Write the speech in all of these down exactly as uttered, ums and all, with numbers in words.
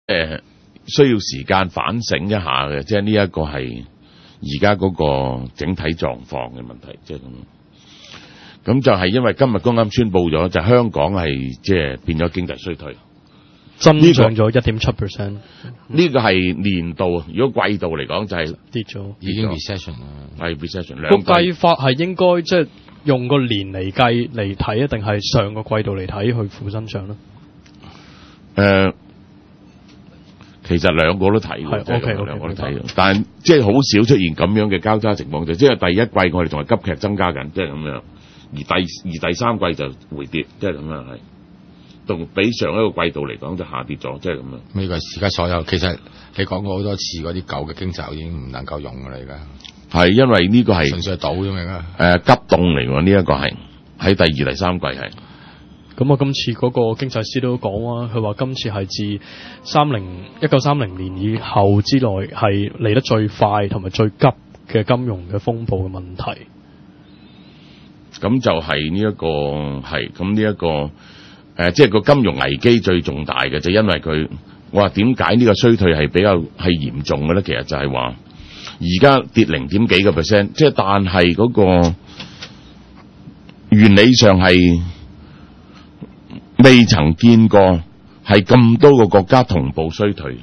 誒需要時間反省一下嘅，即係呢一個係而家嗰個整體狀況嘅問題，即係咁。咁就係因為今日剛啱宣布咗，就香港係即係變咗經濟衰退， 增長咗一點七 percent。 呢個係年度，如果季度嚟講就係跌咗， 已經 recession 啦， 係 recession。 個計法係應該即係用個年嚟計嚟睇，定係上個季度嚟睇去負增長咧？ 誒、呃，其實兩個都睇嘅，即係咁樣兩個都睇。但係即係好少出現咁樣嘅交叉情況，就即係第一季我哋仲係急劇增加緊，即係咁樣。而第而第三季就回跌，即係咁樣係，同比上一個季度嚟講就下跌咗，即係咁樣。 呢個而家所有其實你講過好多次嗰啲舊嘅經濟已經唔能夠用㗎啦，而家係因為呢個係純粹係賭啫嘛，而家誒急凍嚟喎，呢、這、一個係喺第二、第三季係。 咁啊，今次嗰個經濟師都講啊，佢話今次係自三零一九三零年以後之內係嚟得最快同埋最急嘅金融嘅風暴嘅問題。 咁就係呢一個係咁呢一個誒、呃，即係個金融危機最重大嘅，就因為佢我話點解呢個衰退係比較係嚴重嘅咧？其實就係話而家跌零點幾個 percent， 即係但係嗰個原理上係未曾見過係咁多個國家同步衰退，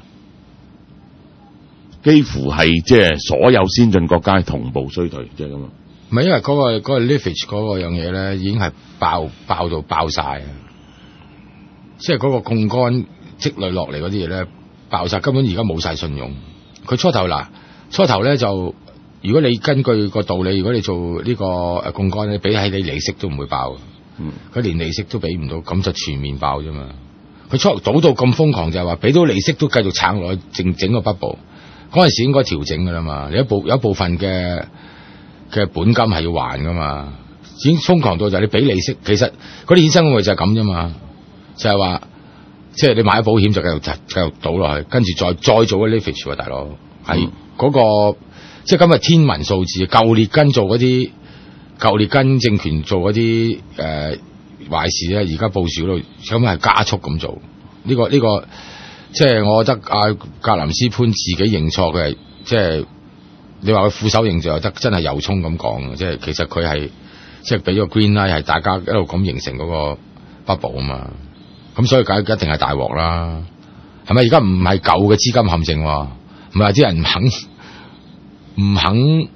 幾乎係即係所有先進國家同步衰退，即係咁啊！ 唔係因為嗰、嗰個嗰、嗰個 leverage 嗰個樣嘢咧，已經係爆爆到爆晒啊！即係嗰個槓桿積累落嚟嗰啲嘢咧，爆晒，根本而家冇晒信用。佢初頭嗱，初頭咧就如果你根據個道理，如果你做呢個誒槓桿咧，俾喺你利息都唔會爆。嗯，佢連利息都俾唔到，咁就全面爆啫嘛。佢初頭賭到咁瘋狂，就係話俾到利息都繼續撐落去，整整個 bubble。嗰陣時應該調整噶啦嘛，你一部有一部分嘅。嘅本金係要還噶嘛，已經瘋狂到就係你俾利息，其實嗰啲衍生工具就係咁啫嘛，就係話即係你買咗保險就繼續繼續賭落去，跟住再再做個 leverage 啊，大佬係嗰個即係今日天文數字，舊列根做嗰啲舊列根政權做嗰啲誒壞事咧，而家報紙嗰度咁係加速咁做，呢、這個呢、這個即係我覺得阿、啊、格林斯潘自己認錯，佢係即係。你話佢副手認罪得真係由衷咁講嘅，即係其實佢係即係俾咗 green light 係大家一路咁形成嗰個 bubble 啊嘛，咁所以梗一定係大鑊啦，係咪？而家唔係舊嘅資金陷阱，唔係話啲人唔肯唔肯誒誒誒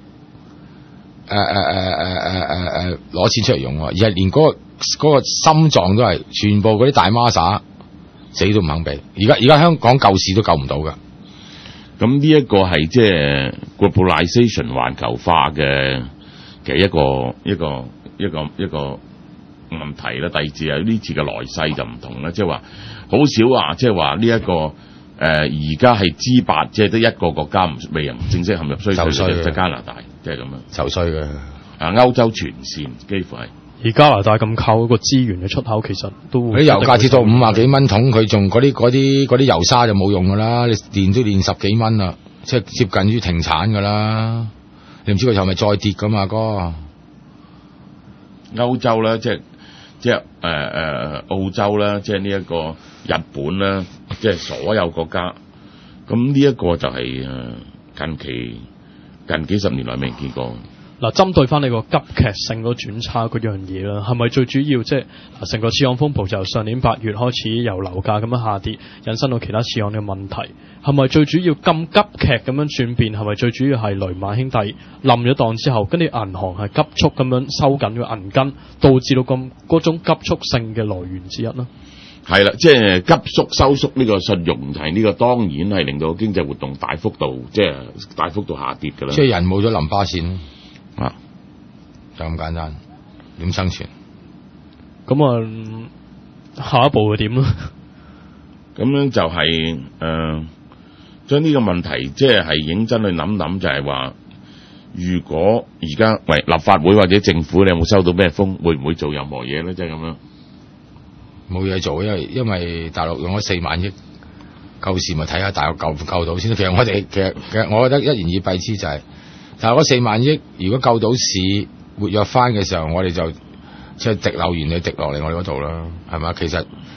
誒誒誒誒攞錢出嚟用，而係連嗰、嗰個嗰個心臟都係全部嗰啲大孖沙死都唔肯俾，而家而家香港救市都救唔到㗎。 咁呢一個係即係 globalization 環球化嘅嘅一個一個一個一個問題啦。第二次係呢次嘅來勢就唔同啦，即係話好少話，即係話呢一個誒而家係 G 八，即係得一個國家唔未人正式陷入衰退，就係加拿大，即係咁樣就衰嘅。 啊，歐洲全線幾乎係。 而加拿大咁靠嗰個資源嘅出口，其實都會啲油價跌到五啊幾蚊桶，佢仲嗰啲嗰啲嗰啲油砂就冇用噶啦，你練都練十幾蚊啦，即係接近於停產噶啦。你唔知佢係咪再跌噶嘛？哥， 歐洲咧，即係即係誒誒澳洲啦，即係呢一個日本啦，即係所有國家。咁呢一個就係誒近期近幾十年來未見過。 嗱，針對翻你個急劇性嗰轉差嗰樣嘢啦，係咪最主要即係成個次按風暴就上年八月開始由樓價咁樣下跌，引申到其他次按嘅問題，係咪最主要咁急劇咁樣轉變？係咪最主要係雷曼兄弟冧咗檔之後，跟住銀行係急速咁樣收緊個銀根，導致到咁嗰種急速性嘅來源之一呢？ 係啦，即係急速收縮呢個信用係呢個，當然係令到經濟活動大幅度即係大幅度下跌㗎啦。 即係人冇咗淋巴線。 啊， 就咁簡單，點生存？ 咁啊，下一步會點咧？ 咁樣就係、是、誒、呃，將呢個問題即係係認真去諗諗，就係話，如果而家喂立法會或者政府，你有冇收到咩風？會唔會做任何嘢咧？即係咁樣， 冇嘢做，因為因為大陸用咗四萬億救市，咪睇下大陸救唔救到先。其實我哋其實其實我覺得一言以蔽之就係、是。但係嗰四萬億，如果救到市活躍翻嘅時候，我哋就即係滴漏完你滴落嚟我哋嗰度啦，係嘛？其實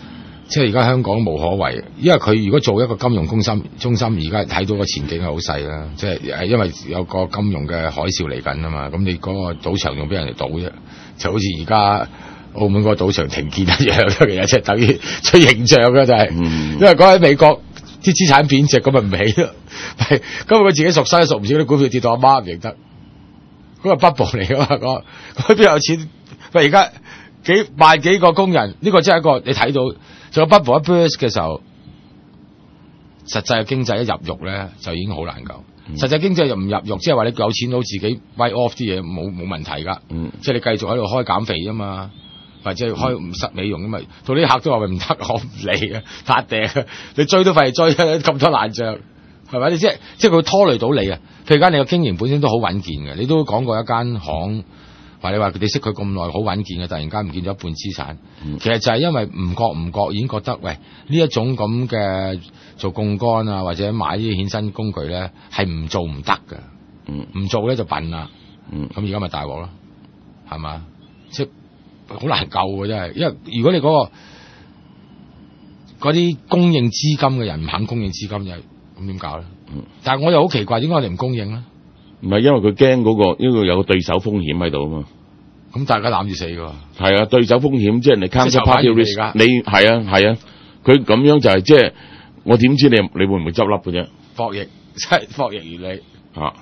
即係而家香港無可為，因為佢如果做一個金融中心，中心而家睇到個前景係好細啦。即係因為有個金融嘅海嘯嚟緊啊嘛，咁你嗰個賭場用俾人哋賭啫，就好似而家澳門嗰個賭場停建一樣嘅嘢，即係等於出形象嘅就係、是，嗯、因為講喺美國啲資產貶值，咁咪唔起咯。係，咁佢自己熟西熟唔少啲股票跌到阿媽唔認得，嗰個 bubble 嚟㗎嘛，嗰嗰邊有錢，喂而家幾萬幾個工人，呢、這個真係一個你睇到。仲有 bubble 一 burst 嘅時候，實際嘅經濟一入肉咧，就已經好難救。嗯、實際經濟又唔入肉，即係話你有錢佬自己 write off 啲嘢，冇冇問題㗎。嗯、即係你繼續喺度開減肥啊嘛，或者開唔實美容啊嘛。到啲客都話咪唔得，我唔嚟嘅，撻訂。你追都費追，咁多爛帳，係咪？你即係即係佢拖累到你啊。譬如間你個經營本身都好穩健嘅，你都講過一間行。話你話佢哋識佢咁耐，好穩健嘅，突然間唔見咗一半資產，嗯、其實就係因為唔覺唔覺已經覺得，喂呢一種咁嘅做槓桿啊，或者買呢啲衍生工具咧，係唔做唔得㗎，唔、嗯、做咧就笨啦，咁而家咪大鑊咯，係嘛？即係好難救嘅真係，因為如果你嗰、嗰個嗰啲供應資金嘅人唔肯供應資金，就咁點搞咧？嗯、但係我又好奇怪，點解我哋唔供應咧？ 唔係因為佢驚嗰個，因為有個對手風險喺度啊嘛。 咁大家攬住死㗎喎。係啊，對手風險即係你 counterparty risk，你係啊係啊，佢咁、啊、樣就係即係我點知你你會唔會執笠嘅啫？ 博弈，即係博弈原理啊。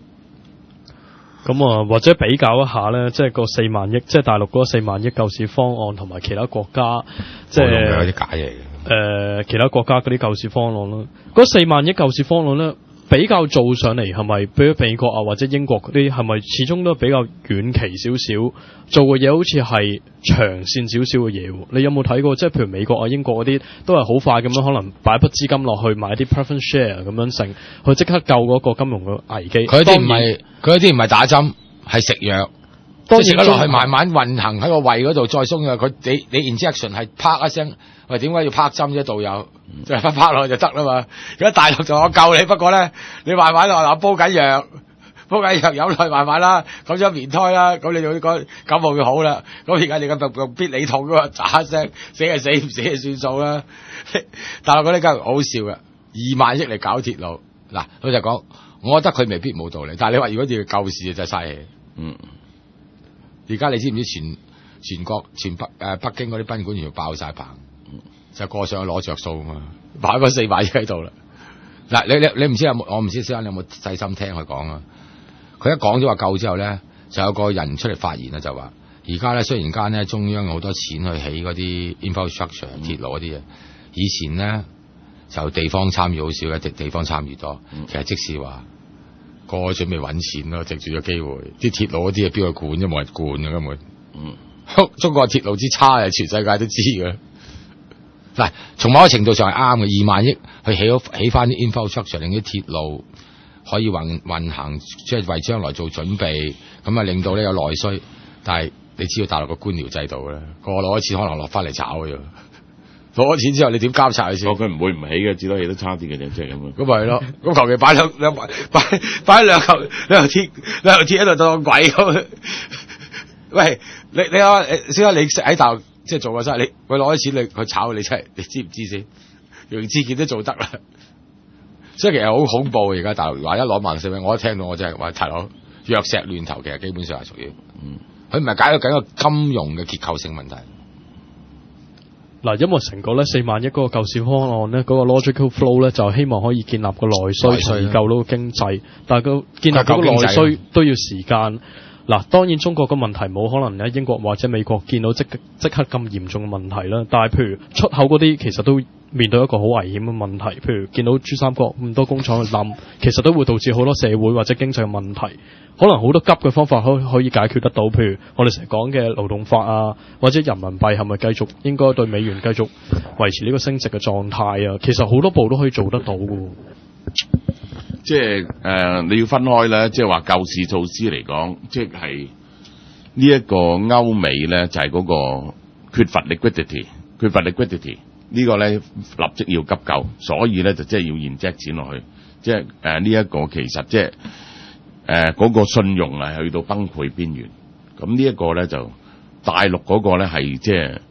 咁啊，或者比較一下咧，即係個四萬億，即係大陸嗰四萬億救市方案，同埋其他國家，即係有啲假嘢嘅。誒、 呃，其他國家嗰啲救市方案咯，嗰四萬億救市方案咧。比較做上嚟係咪比美國啊或者英國嗰啲係咪始終都比較遠期少少做嘅嘢，好似係長線少少嘅嘢？你有冇睇過？即係譬如美國啊、英國嗰啲都係好快咁樣，可能擺一筆資金落去買啲 preference share 咁樣成，去即刻救嗰個金融嘅危機。 佢啲唔係佢啲唔係打針，係食藥。當然食咗落去慢慢運行喺個胃嗰度再鬆嘅。佢你你 injection 係啪一聲，喂點解要啪針啫？導遊就係啪落去就得啦嘛。而家大陸就我救你，不過咧你慢慢落嗱煲緊藥，煲緊藥有耐慢慢啦，咁咗棉胎啦，咁你就講感冒就好啦。咁而家你咁用必理痛噶嘛，喳一聲死係死，唔死就算數啦。大陸嗰啲梗係好笑嘅，二萬億嚟搞鐵路嗱，老實講，我覺得佢未必冇道理。但係你話如果要救市就真係嘥氣。嗯。而家你知唔知全全國全北誒、呃、北京嗰啲賓館全部爆晒棚，嗯、就過上去攞着數啊嘛，擺咗四萬億喺度啦。嗱，你你你唔知有冇？我唔知先生你有冇細心聽佢講啊？佢一講咗話救之後咧，就有個人出嚟發言啦，就話而家咧雖然間咧中央有好多錢去起嗰啲 infrastructure 鐵路嗰啲嘢，以前咧就地方參與好少嘅，地地方參與多。嗯、其實即使話。個準備揾錢咯，藉住咗機會，啲鐵路嗰啲嘢邊個管啫？冇人管嘅根本。嗯，中國鐵路之差啊，全世界都知嘅。嗱，從某個程度上係啱嘅，二萬億去起好起翻啲 infrastructure，令啲鐵路可以運運行，即係為將來做準備，咁啊令到咧有內需。但係你知道大陸個官僚制度咧，個攞咗錢可能落翻嚟炒嘅啫。攞咗錢之後，你點監察佢先？佢唔會唔起嘅，至多起得差啲嘅啫，即係咁樣。咁咪係咯，咁求其擺兩兩擺擺兩嚿兩嚿鐵兩嚿鐵喺度當鬼咁。喂，你你啊，先生，你喺大陸即係做過生意，你佢攞咗錢你佢炒你真係，你知唔知先？楊志健都做得啦，所以其實好恐怖。而家大陸話一攞萬四蚊，我一聽到我真係話大佬藥石亂投，其實基本上係屬於，嗯，佢唔係解決緊一個金融嘅結構性問題。 嗱，因為成個咧四萬億嗰個救市方案咧，嗰、那個 logical flow 咧就希望可以建立個內需，從而救到個經濟。但係個建立嗰個內需都要時間。嗱，當然中國個問題冇可能喺英國或者美國見到即即刻咁嚴重嘅問題啦。但係譬如出口嗰啲，其實都面對一個好危險嘅問題。譬如見到珠三角咁多工廠去冧，其實都會導致好多社會或者經濟嘅問題。可能好多急嘅方法可可以解決得到，譬如我哋成日講嘅勞動法啊，或者人民幣係咪繼續應該對美元繼續維持呢個升值嘅狀態啊？其實好多步都可以做得到嘅。 即係誒、呃，你要分開咧，即係話救市措施嚟講，即係呢一個歐美咧就係、是、嗰個缺乏 liquidity， 缺乏 liquidity 呢個咧立即要急救，所以咧就即係要 inject 錢落去，即係誒呢一個其實即係。誒嗰、呃那個信用係去到崩潰邊緣，咁呢一個咧就大陸嗰個咧係即係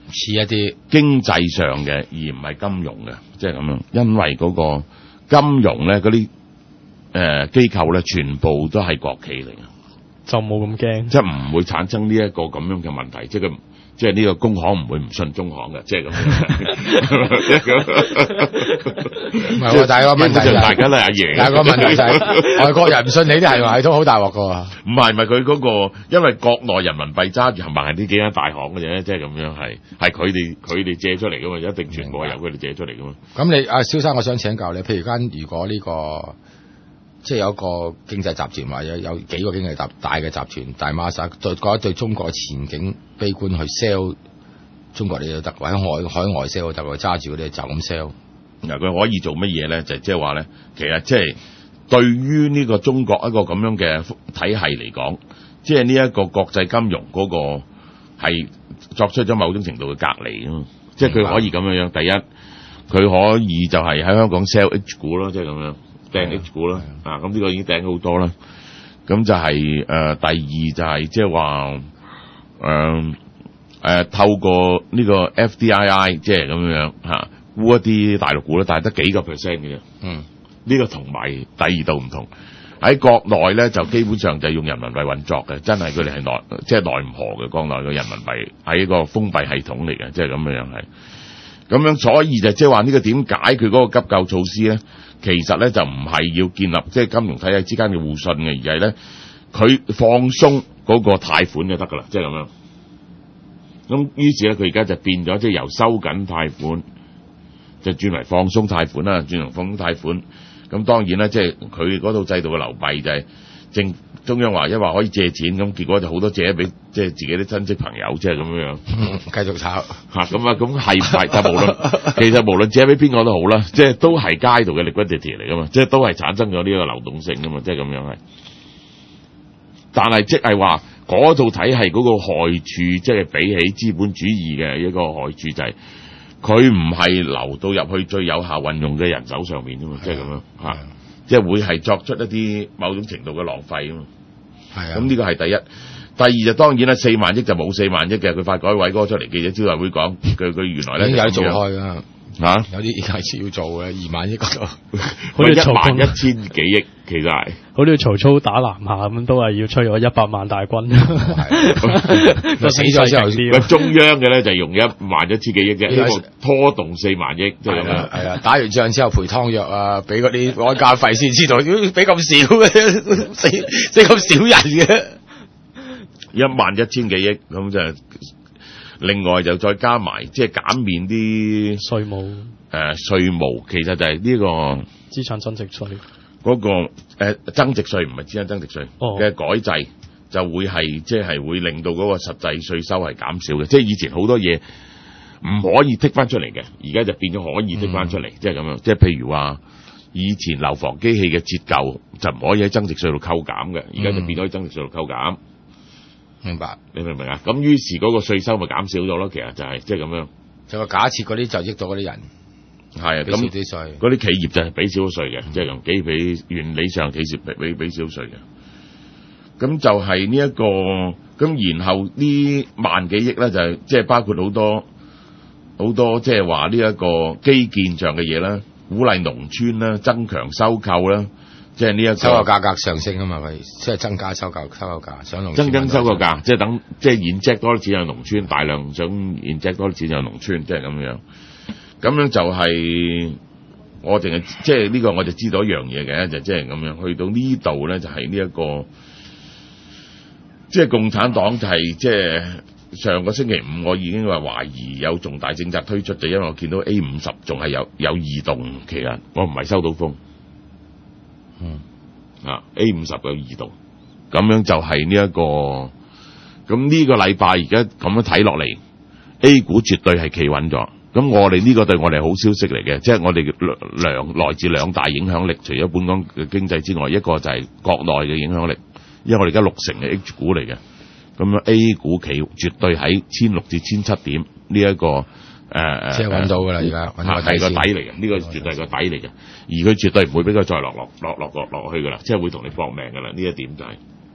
似一啲經濟上嘅，而唔係金融嘅，即係咁樣。因為嗰個金融咧，嗰啲誒機構咧，全部都係國企嚟嘅， 就冇咁驚， 即係唔會產生呢一個咁樣嘅問題，即係佢。即係呢個工行唔會唔信中行嘅，即係咁。 唔係喎，但係個問題就係大家都係阿爺。 但係個問題就係外國人唔信你啲係咪都好大鑊㗎喎？ 唔係唔係佢嗰個，因為國內人民幣揸住係咪係呢幾間大行嘅啫，即係咁樣係係佢哋佢哋借出嚟㗎嘛，一定全部係由佢哋借出嚟㗎嘛。 咁你阿蕭生，我想請教你，譬如間如果呢個即係有一個經濟集團或者有幾個經濟集大嘅集團大孖沙，對覺得對中國前景悲觀去 sell 中國你都得，或者海海外 sell 都得，揸住嗰啲就咁 sell。 嗱，佢可以做乜嘢咧？就即係話咧，其實即係對於呢個中國一個咁樣嘅體系嚟講，即係呢一個國際金融嗰個係作出咗某種程度嘅隔離啊。即係佢可以咁樣樣，第一佢可以就係喺香港 sell H 股咯，即係咁樣。掟 H 股啦，啊咁呢個已經掟好多啦。咁就係、是、誒、呃、第二就係即係話誒誒透過呢個 F D I I 即係咁樣嚇沽一啲大陸股啦，但係得幾個 percent 嘅啫。嗯，呢個同埋第二度唔同。喺國內咧就基本上就用人民幣運作嘅，真係佢哋係內即係內唔河嘅國內嘅人民幣係一個封閉系統嚟嘅，即係咁樣樣係。咁樣所以就即係話呢個點解佢嗰個急救措施咧？其實咧就唔係要建立即係金融體系之間嘅互信嘅，而係咧佢放鬆嗰個貸款就得噶啦，即係咁樣。咁於是咧佢而家就變咗，即係由收緊貸款就轉為放鬆貸款啦，轉為放鬆貸款。咁當然啦，即係佢嗰套制度嘅流弊就係政中央話一話可以借錢，咁結果就好多借俾即係自己啲親戚朋友，即係咁樣樣。 繼續炒嚇咁啊！咁係唔係？但無論其實無論借俾邊個都好啦，即係都係街度嘅 liquidity 嚟噶嘛，即係都係產生咗呢一個流動性噶嘛，即係咁樣係。但係即係話嗰套體系嗰個害處，即係比起資本主義嘅一個害處就係佢唔係流到入去最有效運用嘅人手上面啫嘛，即係咁樣嚇，即係會係作出一啲某種程度嘅浪費啊嘛。係啊，咁呢個係第一。第二就當然啦，四萬億就冇四萬億嘅，佢發改委嗰個出嚟記者招待會講，佢佢原來咧已經有做開㗎嚇， 有啲係要做嘅，二萬億嗰度， 好似一萬一千幾億，其實係好似曹操打南下咁，都係要吹咗一百萬大軍， 就死咗之後， 佢中央嘅咧就用一萬一千幾億啫，希望拖動四萬億，即係咁樣。係啊，打完仗之後賠湯藥啊，俾嗰啲安家費先知道，俾咁少嘅，死死咁少人嘅。 一萬一千幾億咁就，另外就再加埋即係減免啲稅務誒稅務，其實就係呢個資產增值稅嗰個誒增值稅，唔係資產增值稅嘅改制，就會係即係會令到嗰個實際稅收係減少嘅。即係以前好多嘢唔可以剔翻出嚟嘅，而家就變咗可以剔翻出嚟，即係咁樣。即係譬如話，以前樓房機器嘅折舊就唔可以喺增值稅度扣減嘅，而家就變咗喺增值稅度扣減。 明白， 你明唔明啊？咁於是嗰個稅收咪減少咗咯，其實就係即係咁樣。 就個假設嗰啲就益到嗰啲人， 係啊，咁啲稅， 嗰啲企業就係俾少咗稅嘅，即係咁幾俾原理上企業俾俾俾少稅嘅。咁就係呢一個，咁然後呢萬幾億咧就係即係包括好多好多即係話呢一個基建上嘅嘢啦，鼓勵農村啦，增強收購啦。即係呢一個收購價格上升啊嘛，佢即係增加收購收購價，想農增加收購價，即係等即係inject多啲錢入農村，大量想inject多啲錢入農村，即係咁樣。咁樣就係、是、我淨係即係呢個我就知道一樣嘢嘅，就即係咁樣。去到呢度咧，就係呢一個即係共產黨就係即係上個星期五，我已經話懷疑有重大政策推出，就因為我見到 A 五十仲係有有異動，其實我唔係收到風。嗯，啊 A 五十有異動，咁樣就係呢一個，咁呢個禮拜而家咁樣睇落嚟 ，A 股絕對係企穩咗。咁我哋呢個對我哋好消息嚟嘅，即係我哋兩來自兩大影響力，除咗本港嘅經濟之外，一個就係國內嘅影響力，因為我哋而家六成嘅 H 股嚟嘅，咁樣 A 股企絕對喺千六至千七點呢一個。誒誒， 即係揾到㗎啦，而家揾到係個底嚟嘅，呢個絕對係個底嚟嘅，而佢絕對唔會俾佢再落落落落落落去㗎啦，即係會同你搏命㗎啦，呢一點就係、是。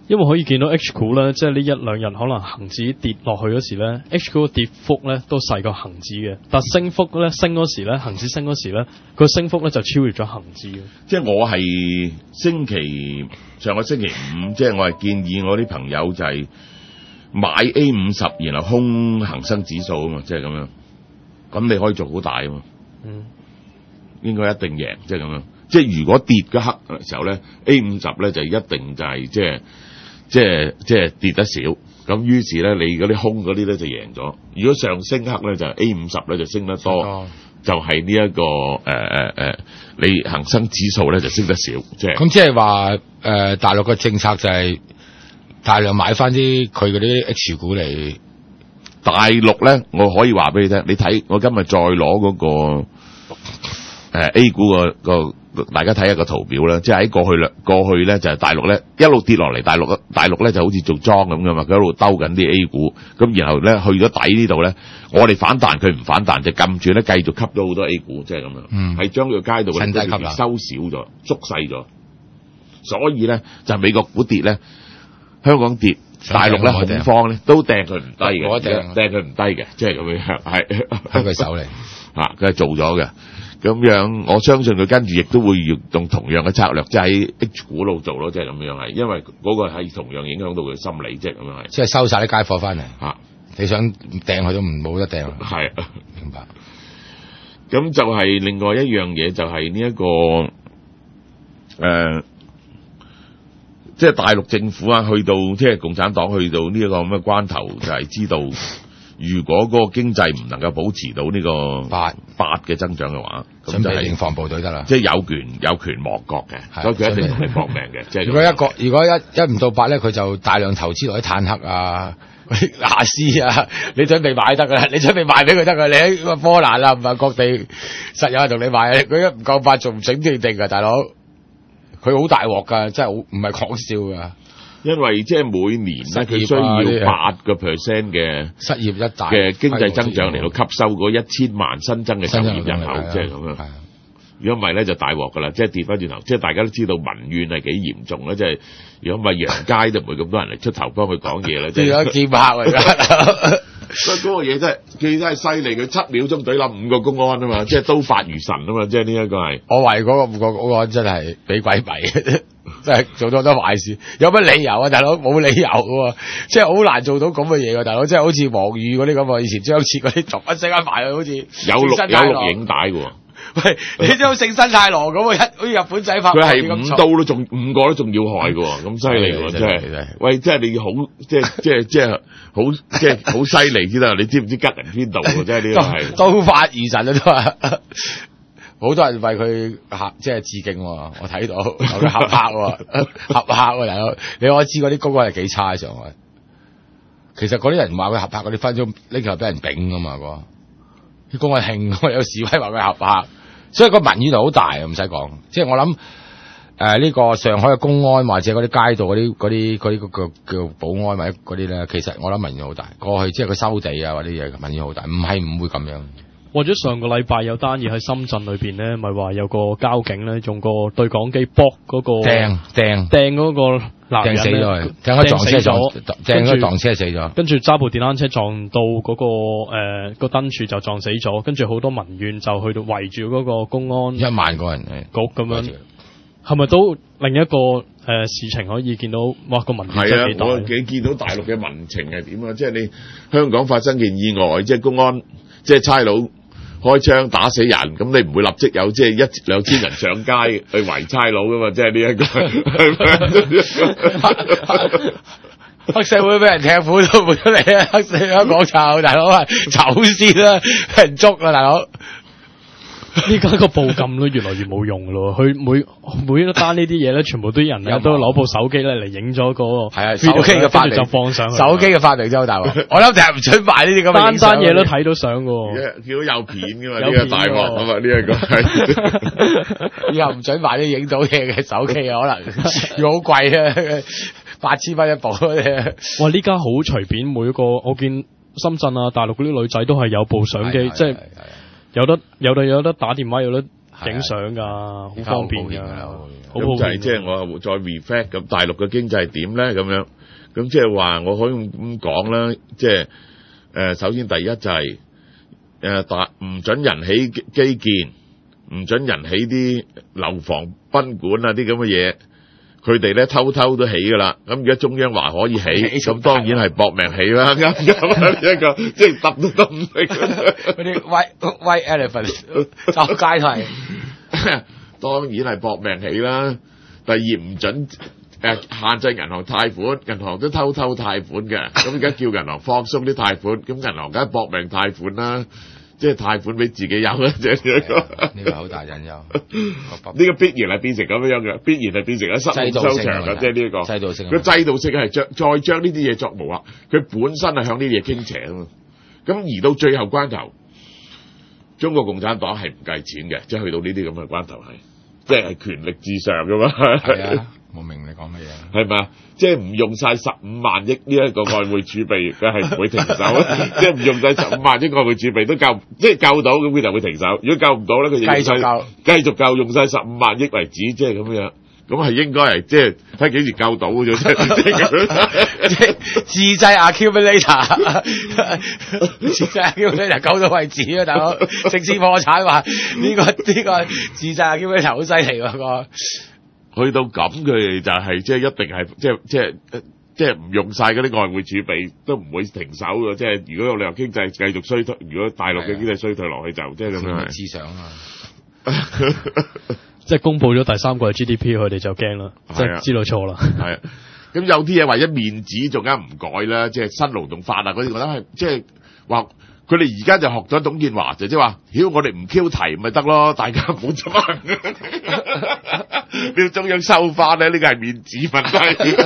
因為可以見到 H 股咧，即係呢一兩日可能恒指跌落去嗰時咧 ，H 股嘅跌幅咧都細過恒指嘅，但升幅咧升嗰時咧，恒指升嗰時咧，個升幅咧就超越咗恒指嘅。 即係我係星期上個星期五，即係我係建議我啲朋友就係買 A 五十，然後空恒生指數啊嘛，即係咁樣。咁你可以做好大啊嘛。 嗯，應該一定贏，即係咁樣。即係如果跌嗰刻嘅時候咧 ，A 五十咧就一定就係即係。即係即係跌得少，咁於是咧你嗰啲空嗰啲咧就贏咗。如果上升刻咧就 A 五十咧就升得多，哦、就係呢一個誒誒誒，你恒生指數咧就升得少。即係咁即係話誒大陸嘅政策就係大量買翻啲佢嗰啲 H 股嚟。 大陸咧，我可以話俾你聽，你睇我今日再攞嗰、嗰個誒、呃、A 股個個。大家睇下個圖表啦，即係喺過去啦，過去咧就係大陸咧一路跌落嚟，大陸大陸咧就好似做莊咁噶嘛，佢一路兜緊啲 A 股，咁然後咧去咗底呢度咧，我哋反彈佢唔反彈，就撳住咧繼續吸咗好多 A 股，即係咁樣，係、嗯、將個街道嘅收少咗、縮細咗，所以咧就係美國股跌咧，香港跌，大陸咧恐慌咧都掟佢唔低嘅，掟佢唔低嘅，即係咁樣，係喺佢手嚟， 啊，佢係做咗嘅。咁樣，我相信佢跟住亦都會用同樣嘅策略，即係喺 H 股度做咯，即係咁樣係，因為嗰個係同樣影響到佢心理，即係咁樣係。 即係收晒啲街貨翻嚟，啊，你想掟佢都唔冇得掟。 係， 明白。 咁就係另外一樣嘢，就係呢一個誒、呃，即係大陸政府啊，去到即係共產黨去到呢一個咁嘅關頭，就係知道。如果嗰個經濟唔能夠保持到呢個八八嘅增長嘅話，咁就係應防部隊得啦。 即係有權有權亡國嘅，所以佢一定同你搏命嘅。即係如果一個如果一一唔到八咧，佢就大量投資落啲坦克啊、亞斯啊，你準備買得噶啦，你準備賣俾佢得噶。你喺個波蘭啊，唔係各地實有人同你買。佢一唔夠八，仲唔整定定噶，大佬。佢好大鑊噶，真係好唔係講笑噶。 因為即係每年咧，佢需要八個 percent 嘅失業一大嘅經濟增長嚟到吸收嗰一千萬新增嘅就業人口，即係咁樣。如果唔係咧，就大鑊噶啦，即係跌翻轉頭。即係大家都知道民怨係幾嚴重啦，即係如果唔係陽街都唔會咁多人嚟出頭幫佢講嘢啦。 即係劍客嚟㗎。 所以嗰個嘢真係，佢真係犀利。佢七秒鐘懟冧五個公安啊嘛，即係刀法如神啊嘛，即係呢一個係。 我為嗰個五個公安真係俾鬼迷，真係做咗好多壞事。有乜理由啊，大佬？冇理由喎，即係好難做到咁嘅嘢㗎，大佬。即係好似黃宇嗰啲咁啊，以前張徹嗰啲，逐一聲一埋去，好似有錄有錄影帶喎。 喂，你張聖身太郎咁啊，好似日本仔拍。 佢係五刀都仲五個都仲要害嘅喎，咁犀利喎，真係。喂，即係你好，即係即係即係好，即係好犀利先得。你知唔知吉人邊度喎？即係呢個係刀法如神啊，都話。好多人為佢合即係致敬喎，我睇到有佢合拍喎，合拍喎，大佬。你可知嗰啲公安係幾差上去？其實嗰啲人話佢合拍嗰啲分鐘拎佢俾人頂㗎嘛，個啲公安興，有示威話佢合拍。所以個民意度好大啊，唔使講。即係我諗誒呢個上海嘅公安或者嗰啲街道嗰啲嗰啲嗰啲叫叫保安或者嗰啲咧，其實我諗民意好大。過去即係佢收地啊嗰啲嘢，民意好大，唔係唔會咁樣。 或者上個禮拜有單嘢喺深圳裏邊咧，咪話有個交警咧用個對講機搏嗰個掟掟掟嗰個男人掟死咗，掟咗撞車咗，掟咗撞車死咗， 跟住揸部電單車撞到嗰、那個誒、呃那個燈柱就撞死咗，跟住好多民怨就去到圍住嗰個公安一萬個人局咁樣，係咪都另一個誒、呃、事情可以見到？哇，個民怨真係幾大。 係啊，我幾見到大陸嘅民情係點啊？即係你香港發生件意外，即係公安即係差佬。開槍打死人，咁你唔會立即有即係一兩千人上街去圍差佬噶嘛？即係呢一個黑社會俾人踢苦都冇出嚟啊！黑社會講臭大佬啊，走先啦，俾人捉啦，大佬。 依家個報禁都越來越冇用咯，佢每每一單呢啲嘢咧，全部都啲人咧都攞部手機咧嚟影咗嗰個， 係啊，手機嘅發明就放上去， 手機嘅發明真係好大鑊。我諗就係唔准賣呢啲咁嘅單單嘢都睇到相嘅， 見到有片噶嘛？呢個大鑊啊嘛，呢一個係以後唔准賣啲影到嘢嘅手機啊，可能要好貴啊，八千蚊一部啊！ 哇！呢家好隨便，每一個我見深圳啊、大陸嗰啲女仔都係有部相機，即係。有得有得有得打電話，有得影相㗎，好方便㗎，好咁就係即係我再 reflect 咁大陸嘅經濟係點咧咁樣，咁即係話我可以咁講啦，即係誒首先第一就係誒大唔准人起基建，唔准人起啲樓房賓館啊啲咁嘅嘢。佢哋咧偷偷都起㗎啦，咁而家中央話可以起，咁當然係搏命起啦，啱唔啱？一個即係揼都揼唔起嗰啲 white white elephant 周街都係， 當然係搏命起啦。第二唔准誒、呃、限制銀行貸款，銀行都偷偷貸款嘅，咁而家叫銀行放鬆啲貸款，咁銀行梗係搏命貸款啦。即係貸款俾自己有啦，即係呢個呢個好大隱憂。呢個必然係變成咁樣嘅，必然係變成一失控收場嘅，即係呢個制度性。 佢制度性係將再將呢啲嘢作無啊，佢本身係向呢啲嘢傾斜啊嘛。咁而到最後關頭，中國共產黨係唔計錢嘅，即係去到呢啲咁嘅關頭係，即係權力至上噶嘛。 係啊，我明你講乜嘢。 係咪啊？即係唔用晒十五萬億呢一個外匯儲備，佢係唔會停手。即係唔用晒十五萬億外匯儲備都夠，即係夠到咁佢就會停手。如果夠唔到咧，佢就繼續夠， 繼續夠用晒十五萬億為止，即係咁樣。咁係應該係即係睇幾時夠到嘅啫。 即係自製 accumulator， 自製 accumulator 夠到為止啊，大佬！直至破產話呢個呢個自製 accumulator 好犀利喎個。 去到咁佢哋就係即係一定係即係即係即係唔用晒嗰啲外匯儲備都唔會停手嘅，即係如果有旅遊經濟繼續衰退，如果大陸嘅經濟衰退落去就即係咁樣。思想啊， 即係公佈咗第三季嘅 G D P， 佢哋就驚啦，即係知道錯啦。 係啊，咁有啲嘢為咗面子仲加唔改啦，即係新勞動法啊嗰啲，覺得係即係話。佢哋而家就學咗董建華，就即係話，屌我哋唔 Q 題咪得咯，大家唔好爭，要中央收翻咧，呢個係面子問題。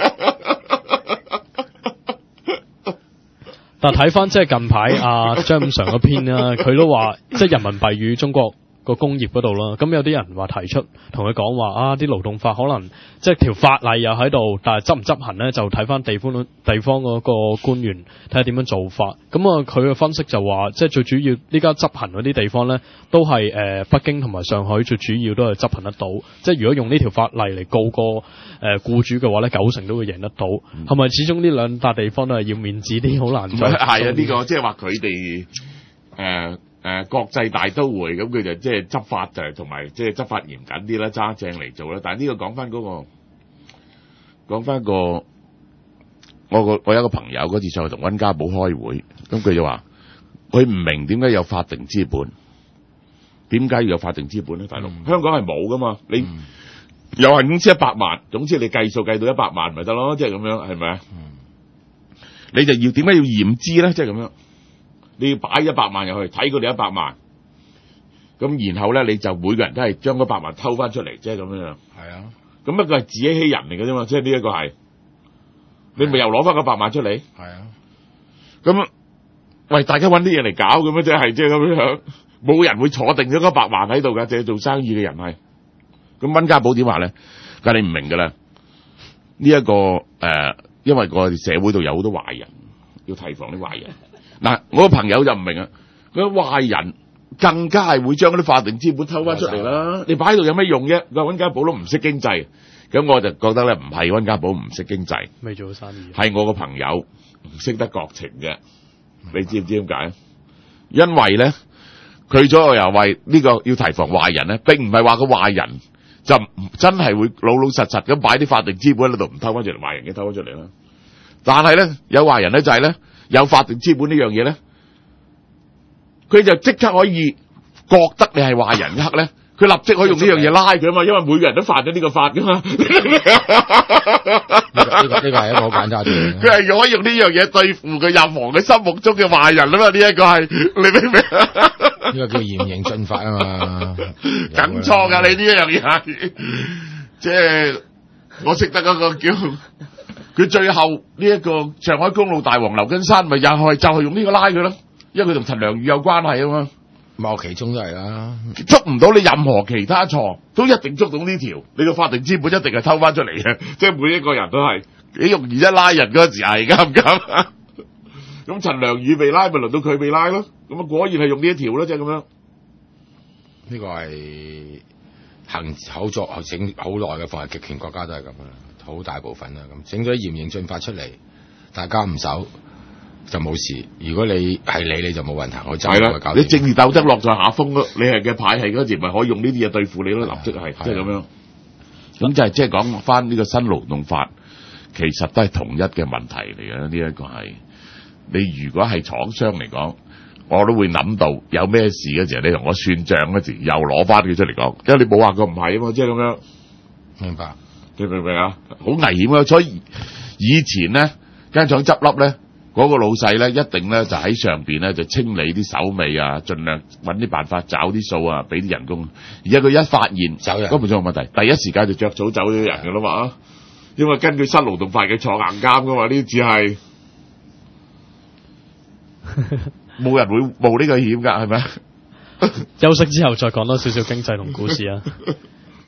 但係睇翻即係近排阿張五常嗰篇啦，佢都話即係人民幣與中國個工業嗰度啦，咁有啲人話提出同佢講話啊，啲勞動法可能即係條法例又喺度，但係執唔執行咧就睇翻地方地方嗰個官員睇下點樣做法。咁啊，佢嘅分析就話，即係最主要呢家執行嗰啲地方咧，都係誒、呃、北京同埋上海最主要都係執行得到。即係如果用呢條法例嚟告個誒僱主嘅話咧，九成都會贏得到。係咪、嗯、始終呢兩笪地方都係要面子啲，好難做？係啊， 呢、呢個即係話佢哋誒。誒、呃、國際大都會咁佢就即係執法就係同埋即係執法嚴謹啲啦，揸正嚟做啦。但係呢個講翻嗰個講翻個我個我有一個朋友嗰次上去同溫家寶開會，咁佢就話佢唔明點解有法定資本，點解要有法定資本咧？大陸、嗯、香港係冇噶嘛？你、嗯、有限公司一百萬，總之你計數計到一百萬咪得咯，即係咁樣係咪啊？嗯、你就要點解要驗資咧？即係咁樣。你要擺一百萬入去睇佢哋一百萬，咁然後咧你就每個人都係將嗰百萬偷翻出嚟，即係咁樣。係啊，咁一個係自欺欺人嚟嘅啫嘛，即係呢一個係，你咪又攞翻嗰百萬出嚟。係啊，咁喂大家搵啲嘢嚟搞咁樣，即係即係咁樣，冇人會坐定咗嗰百萬喺度噶，淨係做生意嘅人係。咁溫家寶點話咧？但係你唔明噶啦，呢、這、一個誒、呃，因為個社會度有好多壞人，要提防啲壞人。嗱，我個朋友就唔明啊！嗰啲壞人更加係會將嗰啲法定資本偷翻出嚟啦。你擺喺度有咩用啫？個溫家寶都唔識經濟，咁我就覺得咧，唔係溫家寶唔識經濟， 未做生意， 係我個朋友唔識得國情嘅。你知唔知點解？因為咧，佢左右又為呢個要提防壞人咧，並唔係話個壞人就真係會老老實實咁擺啲法定資本喺度唔偷翻出嚟，壞人嘅偷翻出嚟啦。但係咧，有壞人咧就係咧。有法定資本呢樣嘢咧，佢就即刻可以覺得你係壞人一刻咧，佢立即可以用呢樣嘢拉佢啊嘛，因為每個人都犯咗呢個法噶嘛。呢個呢個呢個係一個好簡單嘅。佢係可以用呢樣嘢對付佢任何佢心目中嘅壞人啊嘛，呢一個係你明唔明？呢個叫嚴刑峻法啊嘛。梗錯噶，你呢一樣嘢係，即係我識得嗰個叫。佢最後呢一個上海公路大王劉根山咪又係就係用呢個拉佢咯，因為佢同陳良宇有關係啊嘛。某其中都係啦，捉唔到你任何其他錯，都一定捉到呢條。你個法定資本一定係偷翻出嚟嘅，即係每一個人都係幾容易一拉人嗰陣時係啱唔啱？咁陳良宇被拉咪輪到佢被拉咯，咁啊果然係用呢一條咯，即係咁樣。 呢個係行口作整好耐嘅防疫極權國家都係咁啦，好大部分啦咁，整咗啲嚴刑峻法出嚟，大家唔守就冇事。如果你係你，你就冇問題，我係啦，你政治鬥爭落在下風咯，你係嘅派系嗰時咪可以用呢啲嘢對付你咯，立即係即係咁樣。咁就係即係講翻呢個新勞動法，其實都係同一嘅問題嚟嘅。呢、這、一個係你如果係廠商嚟講，我都會諗到有咩事嘅時候，你同我算賬嗰時，又攞翻佢出嚟講，因為你冇話佢唔係啊嘛，即係咁樣。 明白？ 你明唔明啊？好危險啊！所以以前咧間廠執笠咧，嗰、那個老細咧一定咧就喺上邊咧就清理啲手尾啊，盡量揾啲辦法找啲數啊，俾啲人工。而家佢一發現走人， 根本上冇問題，第一時間就着草走咗人噶啦嘛。因為根據新勞動法嘅坐硬監噶嘛，呢次係冇人會冒呢個險噶，係咪？ 休息之後再講多少少經濟同股市啊。